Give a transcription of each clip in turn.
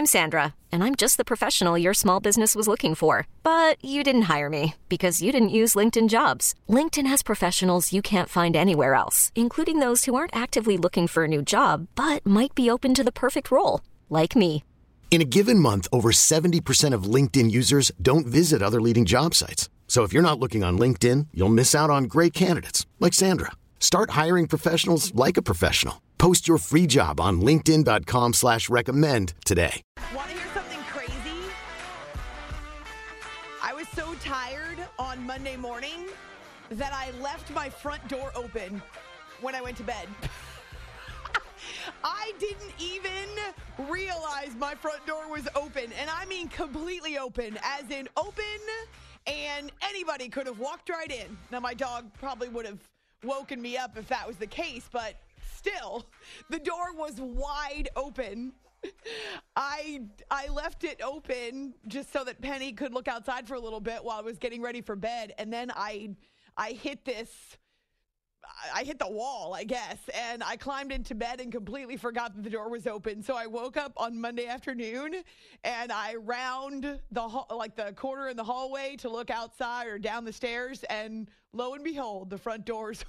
I'm Sandra, and I'm just the professional your small business was looking for. But you didn't hire me because you didn't use LinkedIn Jobs. LinkedIn has professionals you can't find anywhere else, including those who aren't actively looking for a new job, but might be open to the perfect role, like me. In a given month, over 70% of LinkedIn users don't visit other leading job sites. So if you're not looking on LinkedIn, you'll miss out on great candidates like Sandra. Start hiring professionals like a professional. Post your free job on linkedin.com/recommend today. Want to hear something crazy? I was so tired on Monday morning that I left my front door open when I went to bed. I didn't even realize my front door was open, and I mean completely open, as in open, and anybody could have walked right in. Now, my dog probably would have woken me up if that was the case, but still, the door was wide open. I left it open just so that Penny could look outside for a little bit while I was getting ready for bed, and then I hit the wall, I guess, and I climbed into bed and completely forgot that the door was open. So I woke up on Monday afternoon, and I round the corner in the hallway to look outside or down the stairs, and lo and behold, the front door's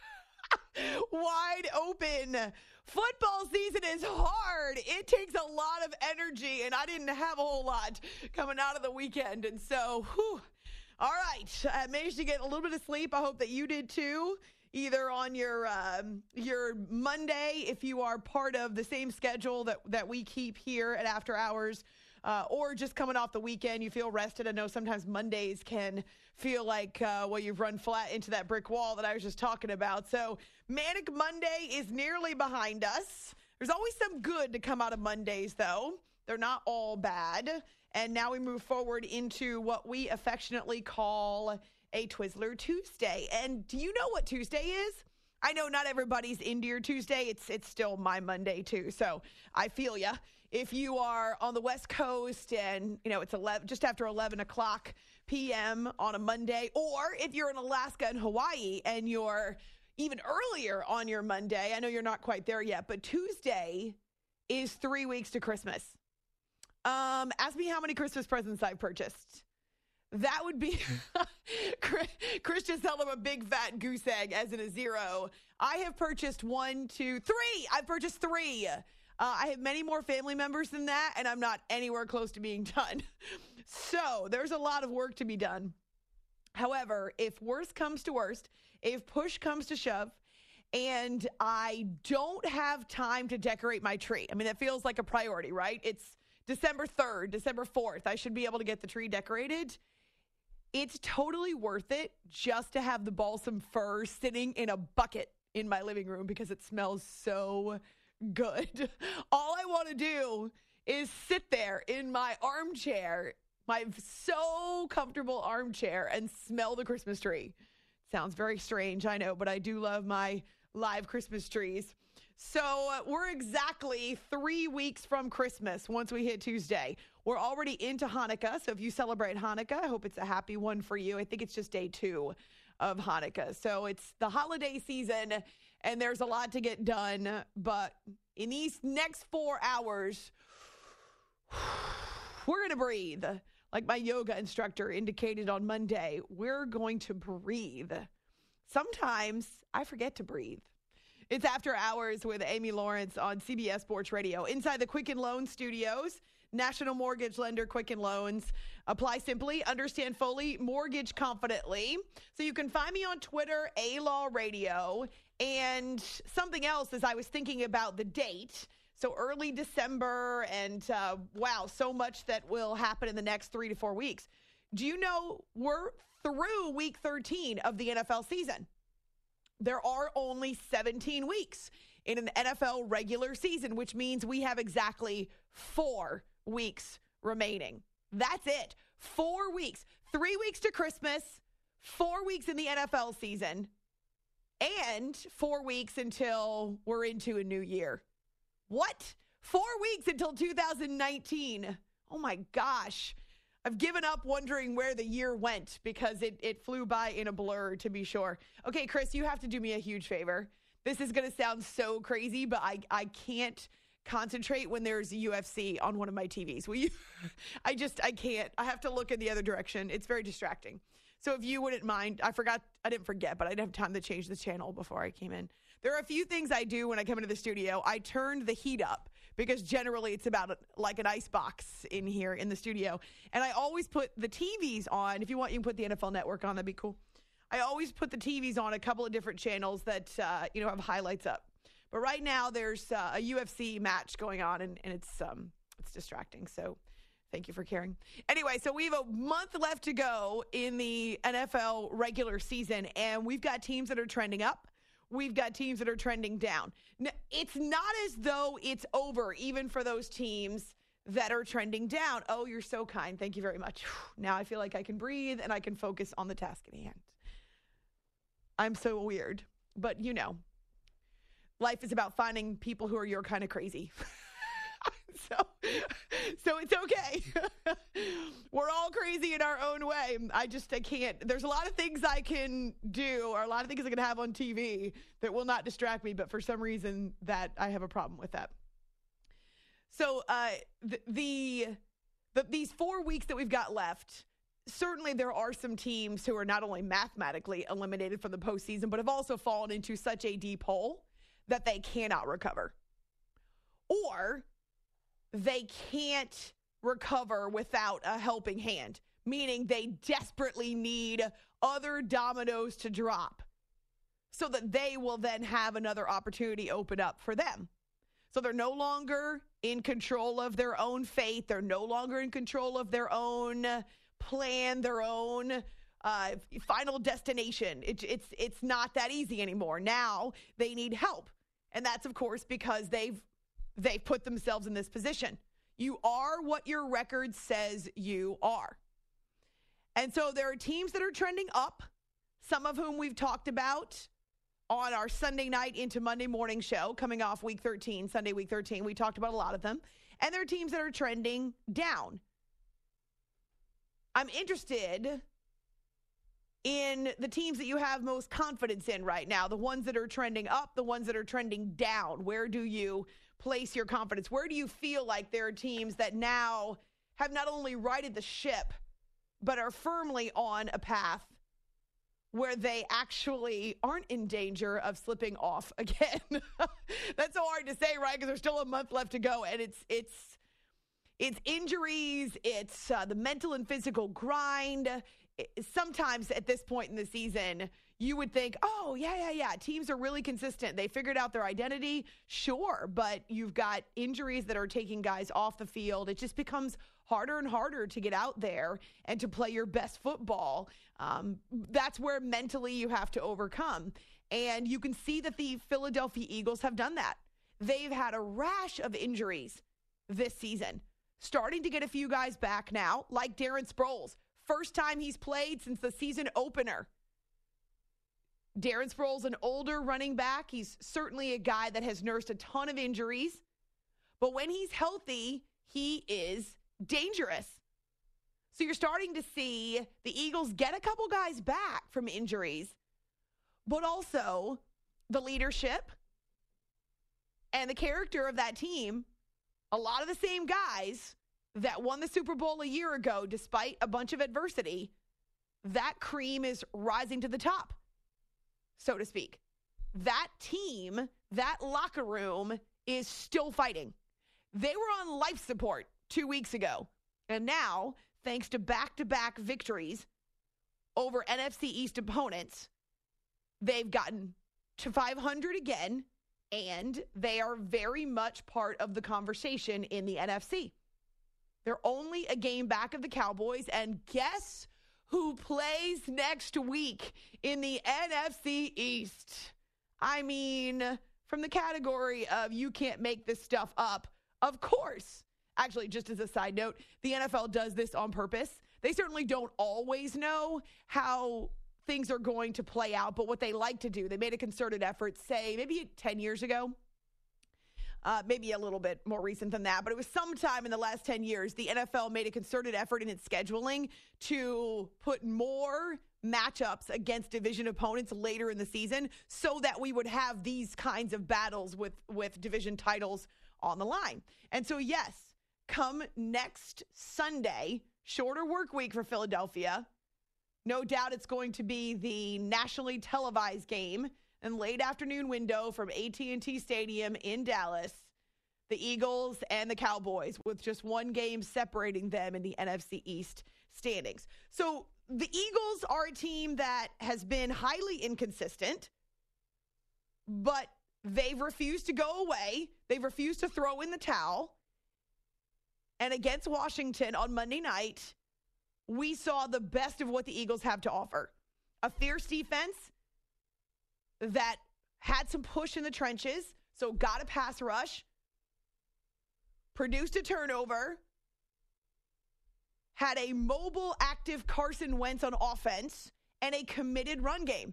wide open. Football season is hard. It takes a lot of energy, and I didn't have a whole lot coming out of the weekend, and so, all right, I managed to get a little bit of sleep. I hope that you did too. Either on your Monday, if you are part of the same schedule that we keep here at After Hours, or just coming off the weekend, you feel rested. I know sometimes Mondays can feel like, you've run flat into that brick wall that I was just talking about. So Manic Monday is nearly behind us. There's always some good to come out of Mondays, though. They're not all bad. And now we move forward into what we affectionately call a Twizzler Tuesday. And do you know what Tuesday is? I know not everybody's into your Tuesday. It's still my Monday too. So I feel ya. If you are on the West Coast and it's just after 11 o'clock p.m. on a Monday, or if you're in Alaska and Hawaii and you're even earlier on your Monday, I know you're not quite there yet, but Tuesday is 3 weeks to Christmas. Ask me how many Christmas presents I've purchased. That would be, Chris just held up a big fat goose egg as in a 0. I have purchased 1, 2, 3. I've purchased 3. I have many more family members than that, and I'm not anywhere close to being done. So there's a lot of work to be done. However, if worst comes to worst, if push comes to shove, and I don't have time to decorate my tree, I mean, that feels like a priority, right? It's December 3rd, December 4th. I should be able to get the tree decorated. It's totally worth it just to have the balsam fir sitting in a bucket in my living room because it smells so good. All I want to do is sit there in my armchair, my so comfortable armchair, and smell the Christmas tree. Sounds very strange, I know, but I do love my live Christmas trees. So we're exactly 3 weeks from Christmas once we hit Tuesday. We're already into Hanukkah, so if you celebrate Hanukkah, I hope it's a happy one for you. I think it's just day 2 of Hanukkah. So it's the holiday season, and there's a lot to get done. But in these next 4 hours, we're going to breathe. Like my yoga instructor indicated on Monday, we're going to breathe. Sometimes I forget to breathe. It's After Hours with Amy Lawrence on CBS Sports Radio. Inside the Quicken Loans Studios, national mortgage lender Quicken Loans. Apply simply, understand fully, mortgage confidently. So you can find me on Twitter, A-Law Radio. And something else as I was thinking about the date. So early December and so much that will happen in the next 3 to 4 weeks. Do you know we're through week 13 of the NFL season? There are only 17 weeks in an NFL regular season, which means we have exactly 4 weeks remaining. That's it. 4 weeks. 3 weeks to Christmas, 4 weeks in the NFL season, and 4 weeks until we're into a new year. What? 4 weeks until 2019. Oh my gosh. I've given up wondering where the year went because it flew by in a blur, to be sure. Okay, Chris, you have to do me a huge favor. This is going to sound so crazy, but I can't concentrate when there's UFC on one of my TVs. I can't. I have to look in the other direction. It's very distracting. So if you wouldn't mind, I didn't forget, but I didn't have time to change the channel before I came in. There are a few things I do when I come into the studio. I turned the heat up because generally it's about like an ice box in here in the studio. And I always put the TVs on. If you want, you can put the NFL Network on. That'd be cool. I always put the TVs on a couple of different channels that, have highlights up. But right now there's a UFC match going on and it's distracting. So thank you for caring. Anyway, so we have a month left to go in the NFL regular season, and we've got teams that are trending up. We've got teams that are trending down. Now, it's not as though it's over, even for those teams that are trending down. Oh, you're so kind. Thank you very much. Now I feel like I can breathe and I can focus on the task at hand. I'm so weird, but life is about finding people who are your kind of crazy. So it's okay. We're all crazy in our own way. I can't. There's a lot of things I can do or a lot of things I can have on TV that will not distract me, but for some reason that I have a problem with that. So these 4 weeks that we've got left, certainly there are some teams who are not only mathematically eliminated from the postseason, but have also fallen into such a deep hole that they cannot recover. Or they can't recover without a helping hand, meaning they desperately need other dominoes to drop so that they will then have another opportunity open up for them. So they're no longer in control of their own fate. They're no longer in control of their own plan, their own final destination. It's not that easy anymore. Now they need help. And that's, of course, because they've put themselves in this position. You are what your record says you are. And so there are teams that are trending up, some of whom we've talked about on our Sunday night into Monday morning show coming off week 13, Sunday week 13. We talked about a lot of them. And there are teams that are trending down. I'm interested in the teams that you have most confidence in right now, the ones that are trending up, the ones that are trending down. Where do you place your confidence? Where do you feel like there are teams that now have not only righted the ship, but are firmly on a path where they actually aren't in danger of slipping off again? That's so hard to say, right? Because there's still a month left to go, and it's injuries, it's the mental and physical grind. Sometimes at this point in the season, you would think, oh, yeah, teams are really consistent. They figured out their identity, sure, but you've got injuries that are taking guys off the field. It just becomes harder and harder to get out there and to play your best football. That's where mentally you have to overcome. And you can see that the Philadelphia Eagles have done that. They've had a rash of injuries this season, starting to get a few guys back now, like Darren Sproles. First time he's played since the season opener. Darren Sproles, an older running back. He's certainly a guy that has nursed a ton of injuries. But when he's healthy, he is dangerous. So you're starting to see the Eagles get a couple guys back from injuries, but also the leadership and the character of that team. A lot of the same guys that won the Super Bowl a year ago, despite a bunch of adversity, that cream is rising to the top, so to speak. That team, that locker room is still fighting. They were on life support 2 weeks ago. And now, thanks to back-to-back victories over NFC East opponents, they've gotten to 500 again, and they are very much part of the conversation in the NFC. They're only a game back of the Cowboys, and guess who plays next week in the NFC East? I mean, from the category of you can't make this stuff up, of course. Actually, just as a side note, the NFL does this on purpose. They certainly don't always know how things are going to play out, but what they like to do, they made a concerted effort, say, maybe 10 years ago, maybe a little bit more recent than that, but it was sometime in the last 10 years, the NFL made a concerted effort in its scheduling to put more matchups against division opponents later in the season so that we would have these kinds of battles with division titles on the line. And so, yes, come next Sunday, shorter work week for Philadelphia. No doubt it's going to be the nationally televised game and late afternoon window from AT&T Stadium in Dallas. The Eagles and the Cowboys, with just one game separating them in the NFC East standings. So the Eagles are a team that has been highly inconsistent, but they've refused to go away. They've refused to throw in the towel. And against Washington on Monday night, we saw the best of what the Eagles have to offer. A fierce defense that had some push in the trenches, so got a pass rush, produced a turnover, had a mobile, active Carson Wentz on offense, and a committed run game.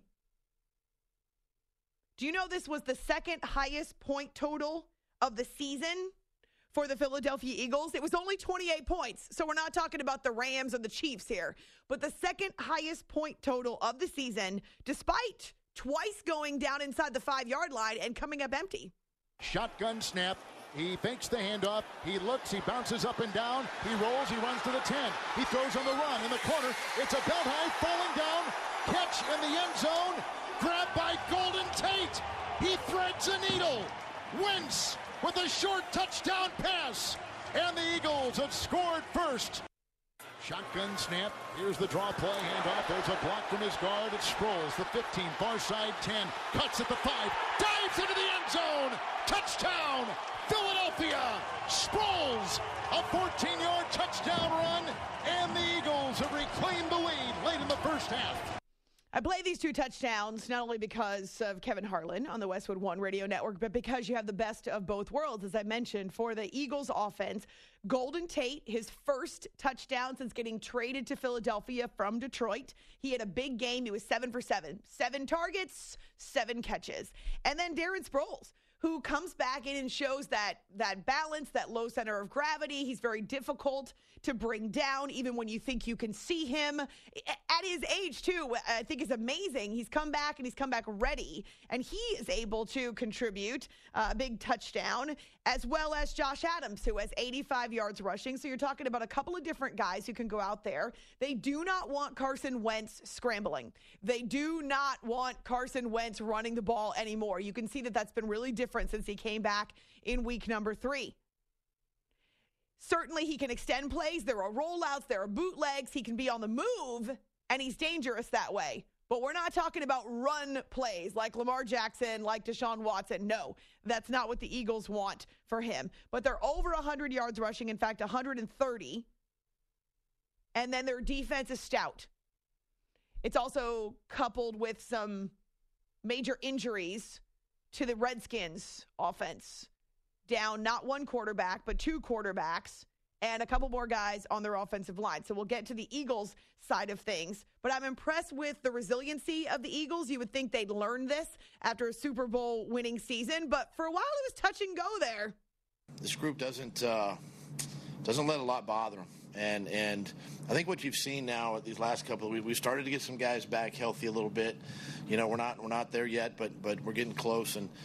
Do you know this was the second highest point total of the season for the Philadelphia Eagles? It was only 28 points, so we're not talking about the Rams or the Chiefs here. But the second highest point total of the season, despite twice going down inside the 5-yard line and coming up empty. Shotgun snap. He fakes the handoff. He looks. He bounces up and down. He rolls. He runs to the 10. He throws on the run in the corner. It's a belt high, falling down. Catch in the end zone. Grabbed by Golden Tate. He threads a needle. Wentz with a short touchdown pass. And the Eagles have scored first. Shotgun snap. Here's the draw play. Handoff. There's a block from his guard. It's Sproles. The 15. Far side 10. Cuts at the 5. Dives into the end zone. Touchdown. Philadelphia. Sproles. A 14-yard touchdown run. And the Eagles have reclaimed the lead late in the first half. I play these two touchdowns not only because of Kevin Harlan on the Westwood One Radio Network, but because you have the best of both worlds. As I mentioned, for the Eagles offense, Golden Tate, his first touchdown since getting traded to Philadelphia from Detroit. He had a big game. He was 7 for 7. 7 targets, 7 catches. And then Darren Sproles, who comes back in and shows that balance, that low center of gravity. He's very difficult to bring down, even when you think you can see him. At his age, too, I think is amazing. He's come back, and he's come back ready, and he is able to contribute a big touchdown, as well as Josh Adams, who has 85 yards rushing. So you're talking about a couple of different guys who can go out there. They do not want Carson Wentz scrambling. They do not want Carson Wentz running the ball anymore. You can see that that's been really different since he came back in week number 3. Certainly he can extend plays. There are rollouts. There are bootlegs. He can be on the move, and he's dangerous that way. But we're not talking about run plays like Lamar Jackson, like Deshaun Watson. No, that's not what the Eagles want for him. But they're over 100 yards rushing, in fact, 130. And then their defense is stout. It's also coupled with some major injuries to the Redskins offense. Down not one quarterback, but 2 quarterbacks and a couple more guys on their offensive line. So we'll get to the Eagles side of things. But I'm impressed with the resiliency of the Eagles. You would think they'd learn this after a Super Bowl winning season. But for a while, it was touch and go there. This group doesn't let a lot bother them. And I think what you've seen now at these last couple of weeks, we've started to get some guys back healthy a little bit. You know, we're not there yet, but we're getting close. And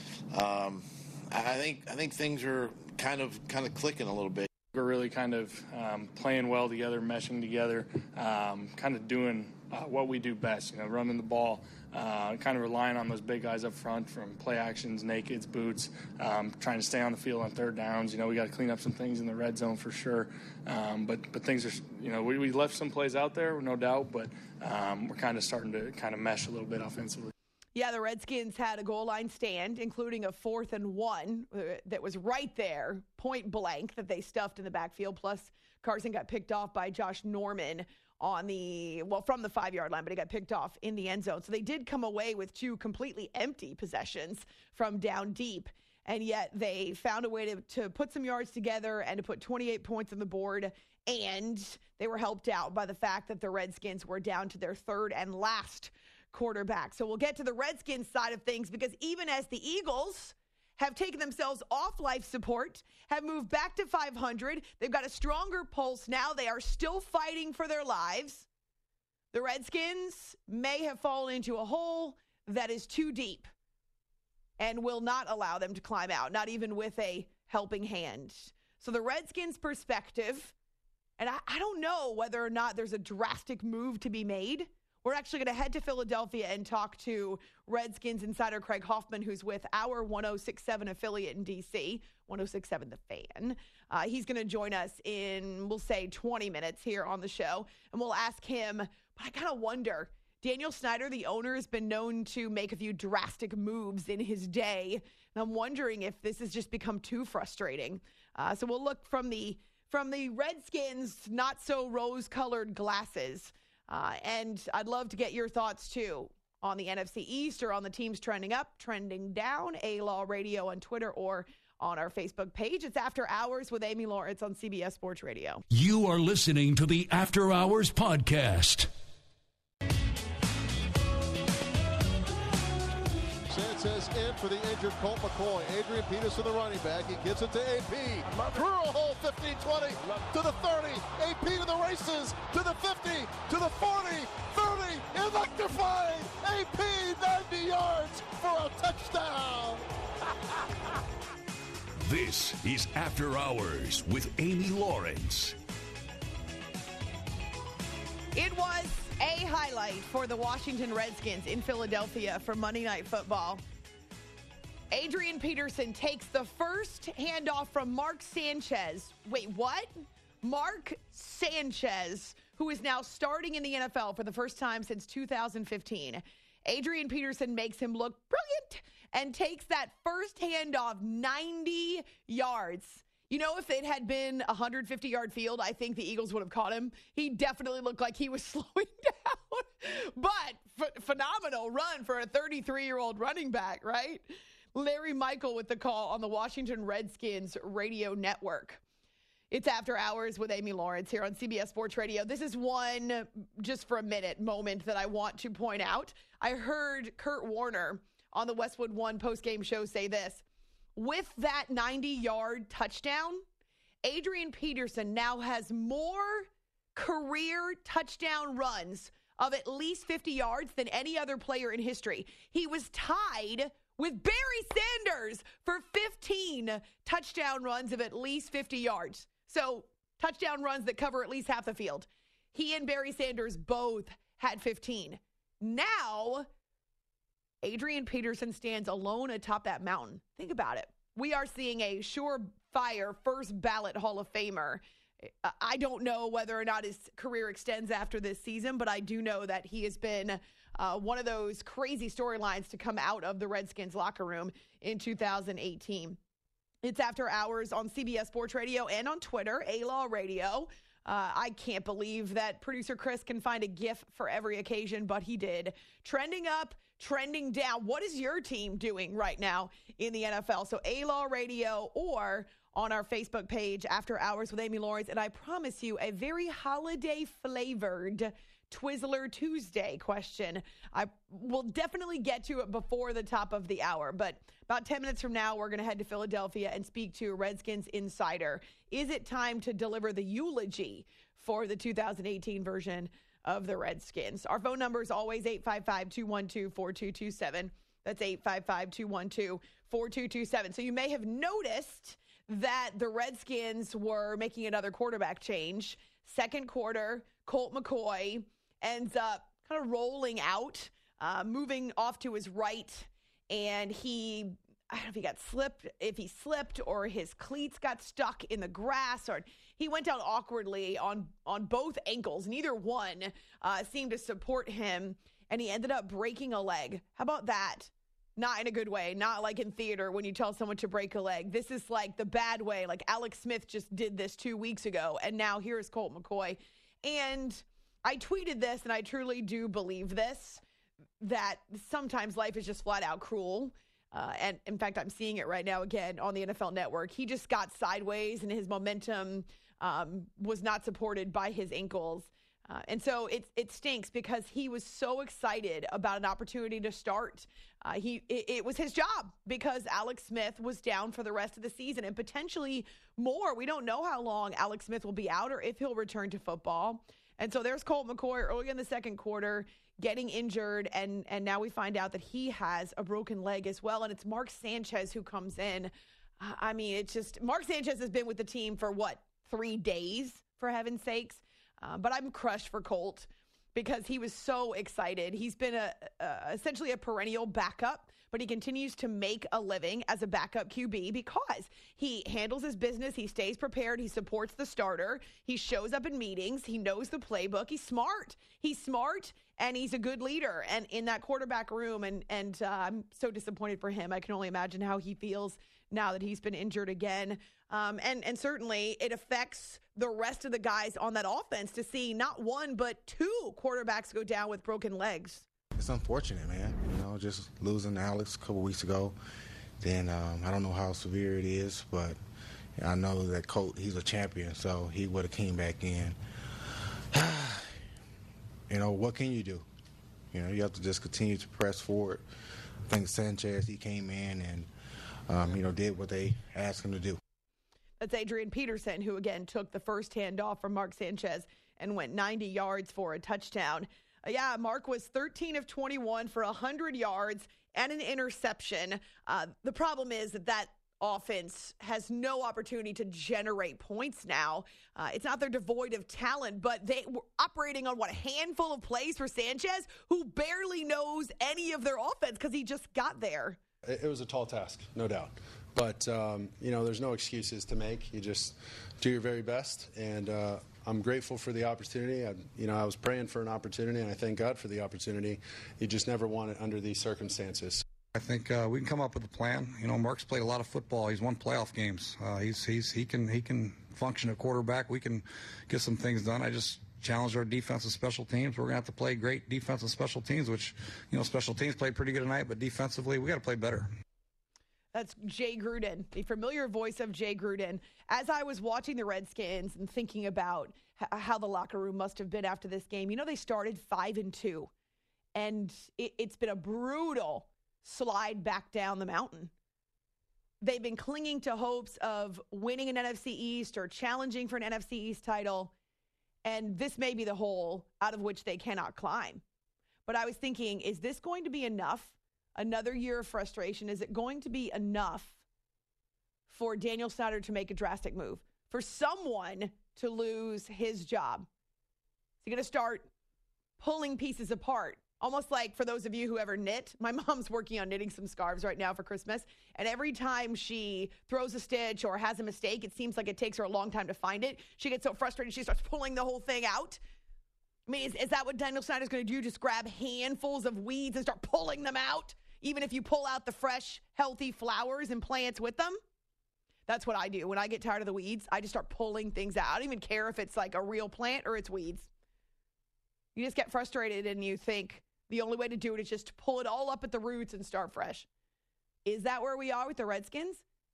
I think things are kind of clicking a little bit. We're really kind of playing well together, meshing together, kind of doing what we do best, running the ball, kind of relying on those big guys up front from play actions, nakeds, boots, trying to stay on the field on third downs. We got to clean up some things in the red zone for sure. But things are, we left some plays out there, no doubt, but we're kind of starting to kind of mesh a little bit offensively. Yeah, the Redskins had a goal line stand, including a 4th and 1 that was right there, point blank, that they stuffed in the backfield. Plus, Carson got picked off by Josh Norman from the 5-yard line, but he got picked off in the end zone. So they did come away with 2 completely empty possessions from down deep, and yet they found a way to put some yards together and to put 28 points on the board, and they were helped out by the fact that the Redskins were down to their 3rd and last quarterback. So we'll get to the Redskins side of things, because even as the Eagles have taken themselves off life support, have moved back to 500, they've got a stronger pulse now. They are still fighting for their lives. The Redskins may have fallen into a hole that is too deep and will not allow them to climb out, not even with a helping hand. So the Redskins' perspective, and I don't know whether or not there's a drastic move to be made. We're actually going to head to Philadelphia and talk to Redskins insider Craig Hoffman, who's with our 106.7 affiliate in D.C., 106.7 The Fan. He's going to join us in, we'll say, 20 minutes here on the show, and we'll ask him, but I kind of wonder, Daniel Snyder, the owner, has been known to make a few drastic moves in his day, and I'm wondering if this has just become too frustrating. So we'll look from the Redskins' not-so-rose-colored glasses. And I'd love to get your thoughts, too, on the NFC East or on the teams trending up, trending down, A-Law Radio on Twitter or on our Facebook page. It's After Hours with Amy Lawrence on CBS Sports Radio. You are listening to the After Hours podcast. Sanchez in for the injured Colt McCoy. Adrian Peterson, the running back. He gives it to AP. Through a hole, 15-20, to the 30. AP to the races, to the 50, to the 40, 30, electrifying. AP 90 yards for a touchdown. This is After Hours with Amy Lawrence. It was a highlight for the Washington Redskins in Philadelphia for Monday Night Football. Adrian Peterson takes the first handoff from Mark Sanchez. Wait, what? Mark Sanchez, who is now starting in the NFL for the first time since 2015. Adrian Peterson makes him look brilliant and takes that first handoff 90 yards. You know, if it had been a 150-yard field, I think the Eagles would have caught him. He definitely looked like he was slowing down. But phenomenal run for a 33-year-old running back, right? Larry Michael with the call on the Washington Redskins radio network. It's After Hours with Amy Lawrence here on CBS Sports Radio. This is one, just for a minute, moment that I want to point out. I heard Kurt Warner on the Westwood One postgame show say this. With that 90-yard touchdown, Adrian Peterson now has more career touchdown runs of at least 50 yards than any other player in history. He was tied with Barry Sanders for 15 touchdown runs of at least 50 yards. So touchdown runs that cover at least half the field. He and Barry Sanders both had 15. Now, Adrian Peterson stands alone atop that mountain. Think about it. We are seeing a surefire first ballot Hall of Famer. I don't know whether or not his career extends after this season, but I do know that he has been one of those crazy storylines to come out of the Redskins locker room in 2018. It's After Hours on CBS Sports Radio and on Twitter, A-Law Radio. I can't believe that producer Chris can find a GIF for every occasion, but he did. Trending up, trending down. What is your team doing right now in the NFL? So A-Law Radio or on our Facebook page, After Hours with Amy Lawrence. And I promise you a very holiday-flavored Twizzler Tuesday question. I will definitely get to it before the top of the hour, but about 10 minutes from now, we're going to head to Philadelphia and speak to a Redskins insider. Is it time to deliver the eulogy for the 2018 version of the Redskins? Our phone number is always 855-212-4227. That's 855-212-4227. So you may have noticed that the Redskins were making another quarterback change. Second quarter, Colt McCoy ends up kind of rolling out, moving off to his right, and I don't know if he slipped or his cleats got stuck in the grass, or he went down awkwardly on both ankles. Neither one seemed to support him, and he ended up breaking a leg. How about that? Not in a good way, not like in theater when you tell someone to break a leg. This is like the bad way, like Alex Smith just did this 2 weeks ago, and now here's Colt McCoy. And I tweeted this, and I truly do believe this, that sometimes life is just flat out cruel. And in fact, I'm seeing it right now again on the NFL Network. He just got sideways, and his momentum was not supported by his ankles. And so it stinks because he was so excited about an opportunity to start. It was his job because Alex Smith was down for the rest of the season and potentially more. We don't know how long Alex Smith will be out or if he'll return to football. And so there's Colt McCoy early in the second quarter getting injured, and now we find out that he has a broken leg as well, and it's Mark Sanchez who comes in. I mean, it's just Mark Sanchez has been with the team for 3 days, for heaven's sakes. But I'm crushed for Colt because he was so excited. He's been essentially a perennial backup, but he continues to make a living as a backup QB because he handles his business. He stays prepared. He supports the starter. He shows up in meetings. He knows the playbook. He's smart. And he's a good leader and in that quarterback room. And I'm so disappointed for him. I can only imagine how he feels now that he's been injured again. And certainly it affects the rest of the guys on that offense to see not one, but 2 quarterbacks go down with broken legs. It's unfortunate, man. Just losing Alex a couple weeks ago. Then I don't know how severe it is, but I know that Colt, he's a champion, so he would have came back in. What can you do? You have to just continue to press forward. I think Sanchez, he came in and, did what they asked him to do. That's Adrian Peterson, who, again, took the first handoff from Mark Sanchez and went 90 yards for a touchdown. Mark was 13 of 21 for 100 yards and an interception. The problem is that offense has no opportunity to generate points now. It's not they're devoid of talent, but they were operating on a handful of plays for Sanchez, who barely knows any of their offense because he just got there. It was a tall task, no doubt. But, there's no excuses to make. You just do your very best. And I'm grateful for the opportunity. I was praying for an opportunity, and I thank God for the opportunity. You just never want it under these circumstances. I think we can come up with a plan. Mark's played a lot of football. He's won playoff games. He can function at quarterback. We can get some things done. I just challenged our defense and special teams. We're going to have to play great defense and special teams, which, special teams played pretty good tonight, but defensively we got to play better. That's Jay Gruden, the familiar voice of Jay Gruden. As I was watching the Redskins and thinking about how the locker room must have been after this game, they started 5-2, and it's been a brutal slide back down the mountain. They've been clinging to hopes of winning an NFC East or challenging for an NFC East title, and this may be the hole out of which they cannot climb. But I was thinking, is this going to be enough? Another year of frustration? Is it going to be enough for Daniel Snyder to make a drastic move? For someone to lose his job? Is he going to start pulling pieces apart? Almost like, for those of you who ever knit, my mom's working on knitting some scarves right now for Christmas. And every time she throws a stitch or has a mistake, it seems like it takes her a long time to find it. She gets so frustrated, she starts pulling the whole thing out. I mean, is that what Daniel Snyder's going to do? Just grab handfuls of weeds and start pulling them out? Even if you pull out the fresh, healthy flowers and plants with them? That's what I do. When I get tired of the weeds, I just start pulling things out. I don't even care if it's like a real plant or it's weeds. You just get frustrated and you think the only way to do it is just to pull it all up at the roots and start fresh. Is that where we are with the Redskins?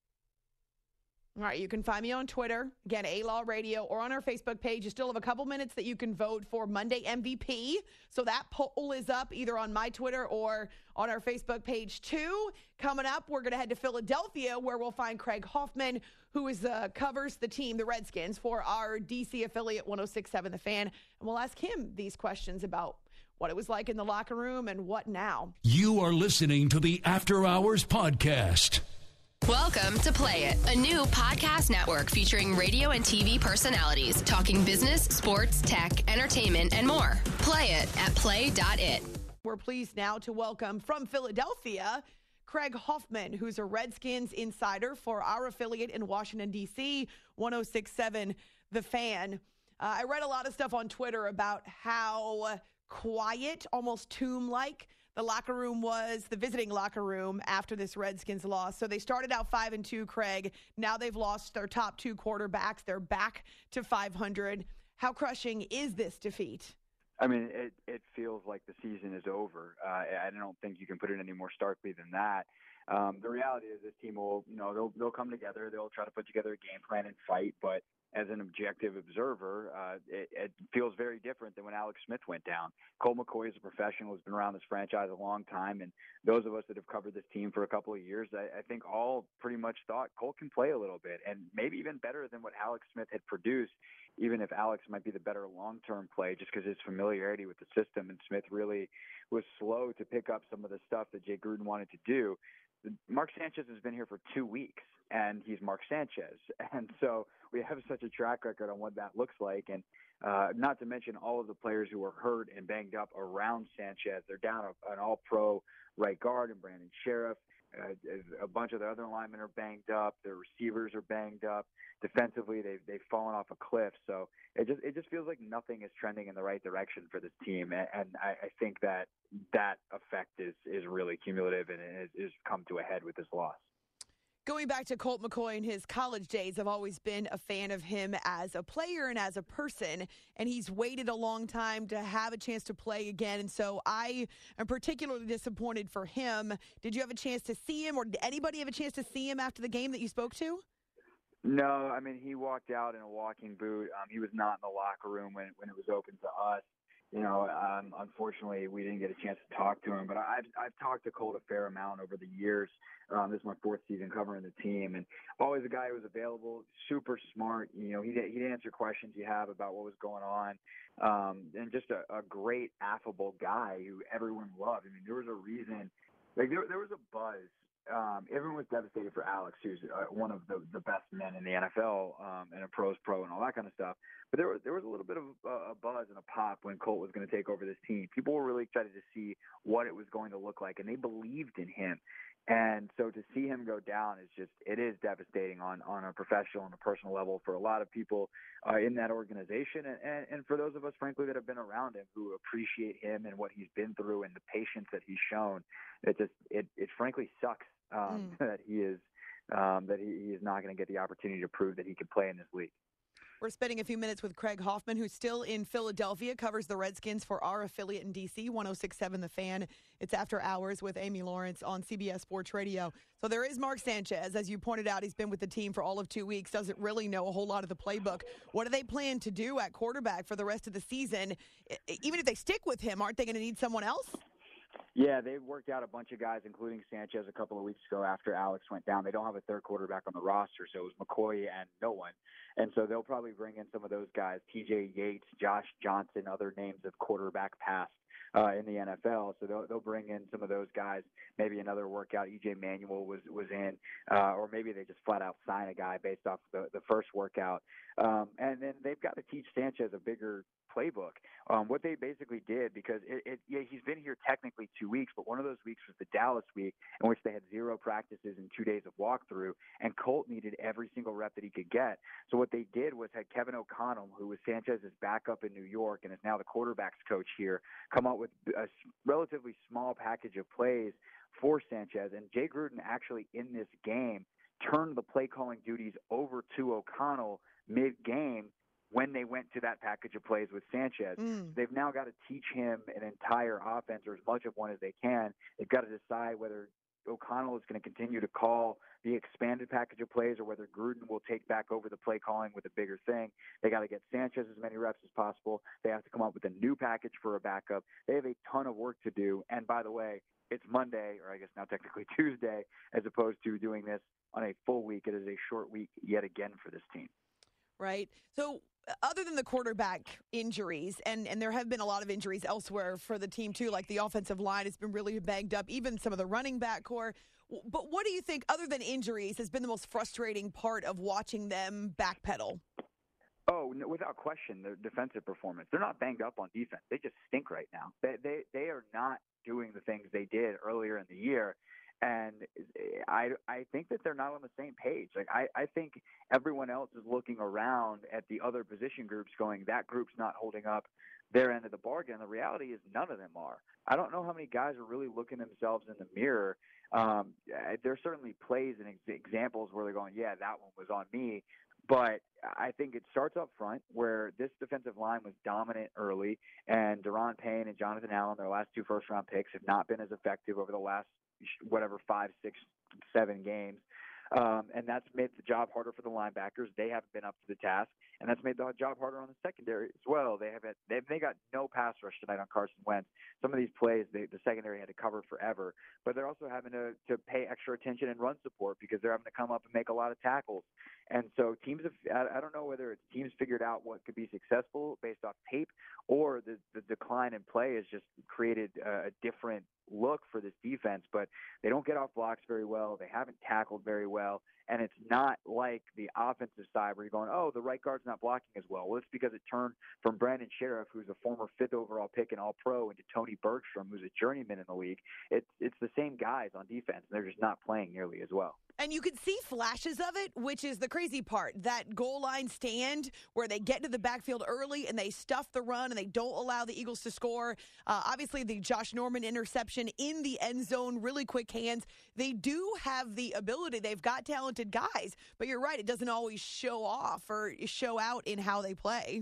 All right, you can find me on Twitter, again, A-Law Radio, or on our Facebook page. You still have a couple minutes that you can vote for Monday MVP. So that poll is up either on my Twitter or on our Facebook page too. Coming up, we're going to head to Philadelphia, where we'll find Craig Hoffman, who covers the team, the Redskins, for our D.C. affiliate 106.7 The Fan. And we'll ask him these questions about what it was like in the locker room and what now. You are listening to the After Hours Podcast. Welcome to Play It, a new podcast network featuring radio and TV personalities talking business, sports, tech, entertainment, and more. Play it at play.it. We're pleased now to welcome from Philadelphia, Craig Hoffman, who's a Redskins insider for our affiliate in Washington, D.C., 106.7 The Fan. I read a lot of stuff on Twitter about how quiet, almost tomb-like, the locker room was, the visiting locker room, after this Redskins loss. So they started out 5-2, Craig. Now they've lost their top 2 quarterbacks. They're back to 500. How crushing is this defeat? I mean, it feels like the season is over. I don't think you can put it any more starkly than that. The reality is this team will, they'll come together. They'll try to put together a game plan and fight. But as an objective observer, it feels very different than when Alex Smith went down. Colt McCoy is a professional, has been around this franchise a long time. And those of us that have covered this team for a couple of years, I think all pretty much thought Colt can play a little bit and maybe even better than what Alex Smith had produced, even if Alex might be the better long-term play just because his familiarity with the system. And Smith really was slow to pick up some of the stuff that Jay Gruden wanted to do. Mark Sanchez has been here for 2 weeks, and he's Mark Sanchez. And so we have such a track record on what that looks like. And not to mention all of the players who were hurt and banged up around Sanchez. They're down an all-pro right guard and Brandon Sheriff. A bunch of the other linemen are banged up. Their receivers are banged up. Defensively, they've fallen off a cliff. So it just feels like nothing is trending in the right direction for this team. And I think that effect is really cumulative and is come to a head with this loss. Going back to Colt McCoy in his college days, I've always been a fan of him as a player and as a person, and he's waited a long time to have a chance to play again, and so I am particularly disappointed for him. Did you have a chance to see him, or did anybody have a chance to see him after the game that you spoke to? No, I mean, he walked out in a walking boot. He was not in the locker room when it was open to us. Unfortunately, we didn't get a chance to talk to him, but I've talked to Colt a fair amount over the years. This is my 4th season covering the team, and always a guy who was available, super smart. He'd answer questions you have about what was going on, and just a great, affable guy who everyone loved. I mean, there was a reason, there was a buzz. Everyone was devastated for Alex, who's one of the best men in the NFL, and a pro's pro and all that kind of stuff. But there was a little bit of a buzz and a pop when Colt was going to take over this team. People were really excited to see what it was going to look like, and they believed in him. And so to see him go down it is devastating on a professional and a personal level for a lot of people in that organization, and for those of us, frankly, that have been around him, who appreciate him and what he's been through and the patience that he's shown. It frankly sucks that he is not going to get the opportunity to prove that he can play in this league. We're spending a few minutes with Craig Hoffman, who's still in Philadelphia, covers the Redskins for our affiliate in D.C., 106.7 The Fan. It's After Hours with Amy Lawrence on CBS Sports Radio. So there is Mark Sanchez. As you pointed out, he's been with the team for all of 2 weeks, doesn't really know a whole lot of the playbook. What do they plan to do at quarterback for the rest of the season? Even if they stick with him, aren't they going to need someone else? Yeah, they've worked out a bunch of guys, including Sanchez, a couple of weeks ago after Alex went down. They don't have a third quarterback on the roster, so it was McCoy and no one. And so they'll probably bring in some of those guys, T.J. Yates, Josh Johnson, other names of quarterback past in the NFL. So they'll bring in some of those guys. Maybe another workout. E.J. Manuel was in, or maybe they just flat out sign a guy based off the first workout. And then they've got to teach Sanchez a bigger playbook. What they basically did, because he's been here technically 2 weeks, but one of those weeks was the Dallas week, in which they had 0 practices and 2 days of walkthrough, and Colt needed every single rep that he could get. So what they did was had Kevin O'Connell, who was Sanchez's backup in New York and is now the quarterback's coach here, come up with a relatively small package of plays for Sanchez. And Jay Gruden actually in this game turned the play calling duties over to O'Connell mid-game when they went to that package of plays with Sanchez. They've now got to teach him an entire offense, or as much of one as they can. They've got to decide whether O'Connell is going to continue to call the expanded package of plays, or whether Gruden will take back over the play calling with a bigger thing. They got to get Sanchez as many reps as possible. They have to come up with a new package for a backup. They have a ton of work to do. And by the way, it's Monday, or I guess now technically Tuesday, as opposed to doing this on a full week. It is a short week yet again for this team. Right. So other than the quarterback injuries, and there have been a lot of injuries elsewhere for the team too, like the offensive line has been really banged up, even some of the running back core. But what do you think, other than injuries, has been the most frustrating part of watching them backpedal? Oh, no, without question, their defensive performance. They're not banged up on defense. They just stink right now. They are not doing the things they did earlier in the year. And I think that they're not on the same page. Like I think everyone else is looking around at the other position groups going, that group's not holding up their end of the bargain. The reality is none of them are. I don't know how many guys are really looking themselves in the mirror. There's certainly plays and examples where they're going, yeah, that one was on me. But I think it starts up front, where this defensive line was dominant early, and Daron Payne and Jonathan Allen, their last 2 first-round picks, have not been as effective over the last 5, 6, 7 games. And that's made the job harder for the linebackers. They haven't been up to the task, and that's made the job harder on the secondary as well. They got no pass rush tonight on Carson Wentz. Some of these plays, the secondary had to cover forever, but they're also having to pay extra attention and run support because they're having to come up and make a lot of tackles. And so teams I don't know whether it's teams figured out what could be successful based off tape, or the decline in play has just created a different look for this defense, but they don't get off blocks very well. They haven't tackled very well. And it's not like the offensive side where you're going, oh, the right guard's not blocking as well. Well, it's because it turned from Brandon Sheriff, who's a former 5th overall pick and All-Pro, into Tony Bergstrom, who's a journeyman in the league. It's the same guys on defense, and they're just not playing nearly as well. And you can see flashes of it, which is the crazy part. That goal line stand where they get into the backfield early and they stuff the run and they don't allow the Eagles to score. Obviously, the Josh Norman interception in the end zone, really quick hands. They do have the ability. They've got talented guys. But you're right, it doesn't always show off or show out in how they play.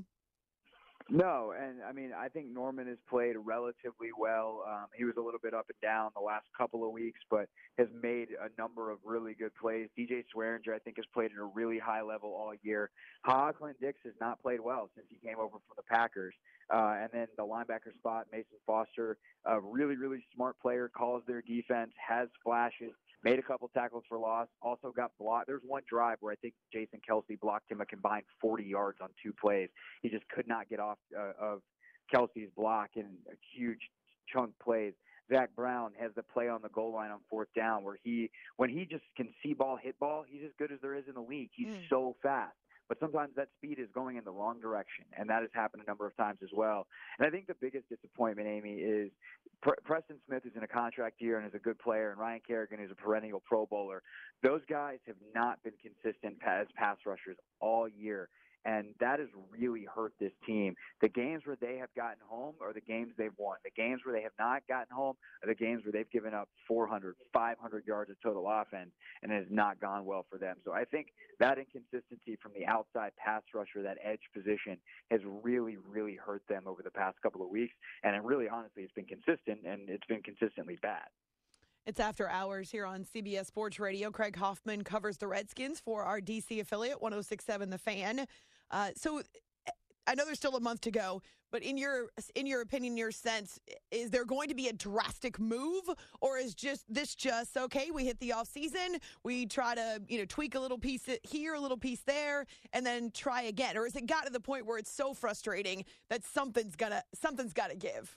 No, and I mean, I think Norman has played relatively well. He was a little bit up and down the last couple of weeks, but has made a number of really good plays. DJ Swearinger, I think, has played at a really high level all year. Clint Dix has not played well since he came over from the Packers. And then the linebacker spot, Mason Foster, a really, really smart player, calls their defense, has flashes, made a couple tackles for loss, also got blocked. There's one drive where I think Jason Kelsey blocked him a combined 40 yards on 2 plays. He just could not get off of Kelsey's block in a huge chunk plays. Zach Brown has the play on the goal line on 4th down where when he just can see ball, hit ball, he's as good as there is in the league. He's so fast. But sometimes that speed is going in the wrong direction, and that has happened a number of times as well. And I think the biggest disappointment, Amy, is Preston Smith, who's in a contract year and is a good player, and Ryan Kerrigan, who's a perennial Pro Bowler. Those guys have not been consistent as pass rushers all year. And that has really hurt this team. The games where they have gotten home are the games they've won. The games where they have not gotten home are the games where they've given up 400, 500 yards of total offense, and it has not gone well for them. So I think that inconsistency from the outside pass rusher, that edge position, has really, really hurt them over the past couple of weeks. And it really, honestly, it's been consistent, and it's been consistently bad. It's After Hours here on CBS Sports Radio. Craig Hoffman covers the Redskins for our D.C. affiliate, 106.7 The Fan. So I know there's still a month to go, but in your opinion, your sense, is there going to be a drastic move, or is this just okay? We hit the off season, we try to tweak a little piece here, a little piece there, and then try again, or has it got to the point where it's so frustrating that something's got to give?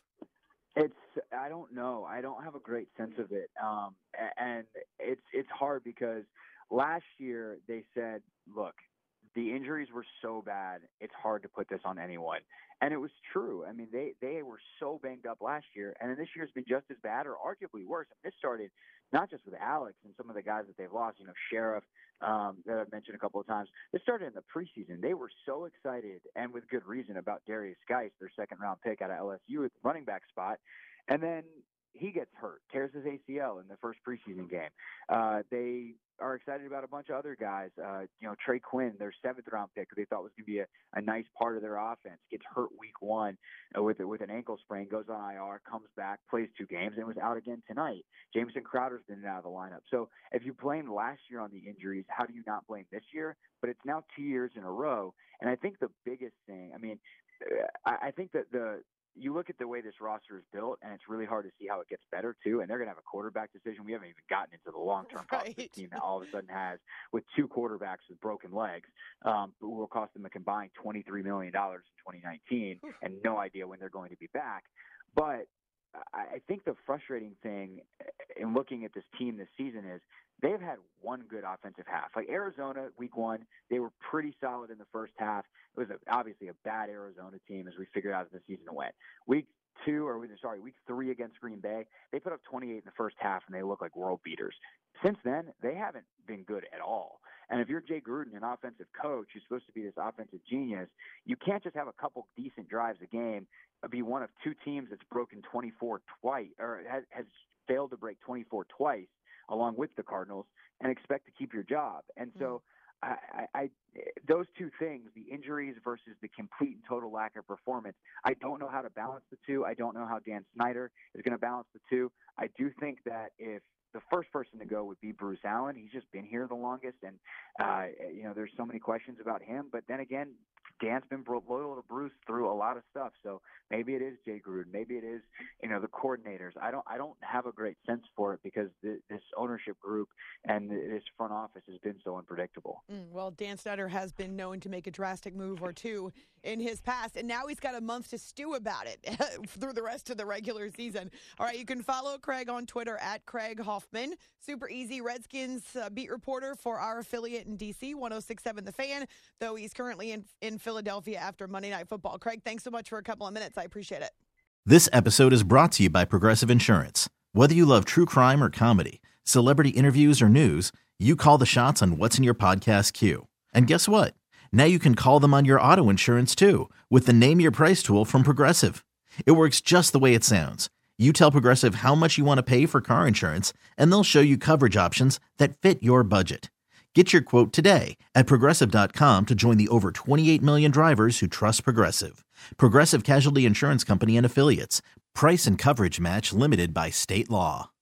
I don't know. I don't have a great sense of it, and it's hard because last year they said, look, the injuries were so bad, it's hard to put this on anyone. And it was true. I mean, they were so banged up last year, and then this year's been just as bad or arguably worse. And this started not just with Alex and some of the guys that they've lost, Sheriff, that I've mentioned a couple of times. This started in the preseason. They were so excited, and with good reason, about Darius Geis, their second-round pick out of LSU at the running back spot. And then he gets hurt, tears his ACL in the first preseason game. They are excited about a bunch of other guys. Trey Quinn, their 7th-round pick, who they thought was going to be a nice part of their offense, gets hurt week 1 with an ankle sprain, goes on IR, comes back, plays 2 games, and was out again tonight. Jamison Crowder's been out of the lineup. So if you blamed last year on the injuries, how do you not blame this year? But it's now 2 years in a row. And I think the biggest thing, I think that you look at the way this roster is built, and it's really hard to see how it gets better, too. And they're going to have a quarterback decision. We haven't even gotten into the long-term cost of the team that all of a sudden has with 2 quarterbacks with broken legs, who will cost them a combined $23 million in 2019 and no idea when they're going to be back. But I think the frustrating thing in looking at this team this season is they've had one good offensive half. Like Arizona, week 1, they were pretty solid in the first half. It was obviously a bad Arizona team as we figured out as the season went. Week 3 against Green Bay, they put up 28 in the first half, and they look like world beaters. Since then, they haven't been good at all. And if you're Jay Gruden, an offensive coach who's supposed to be this offensive genius, you can't just have a couple decent drives a game, be one of 2 teams that's broken 24 twice, or has failed to break 24 twice, along with the Cardinals, and expect to keep your job. And so those 2 things, the injuries versus the complete and total lack of performance, I don't know how to balance the 2. I don't know how Dan Snyder is going to balance the 2. I do think that if the first person to go would be Bruce Allen, he's just been here the longest, and there's so many questions about him. But then again, Dan's been loyal to Bruce through a lot of stuff. So maybe it is Jay Gruden. Maybe it is, the coordinators. I don't have a great sense for it because this ownership group and this front office has been so unpredictable. Well, Dan Snyder has been known to make a drastic move or two in his past, and now he's got a month to stew about it through the rest of the regular season. All right, you can follow Craig on Twitter at Craig Hoffman. Super easy. Redskins beat reporter for our affiliate in D.C., 106.7 The Fan, though he's currently in Philadelphia after Monday Night Football. Craig, thanks so much for a couple of minutes. I appreciate it. This episode is brought to you by Progressive Insurance. Whether you love true crime or comedy, celebrity interviews or news, you call the shots on what's in your podcast queue. And guess what? Now you can call them on your auto insurance too with the Name Your Price tool from Progressive. It works just the way it sounds. You tell Progressive how much you want to pay for car insurance, and they'll show you coverage options that fit your budget. Get your quote today at Progressive.com to join the over 28 million drivers who trust Progressive. Progressive Casualty Insurance Company and Affiliates. Price and coverage match limited by state law.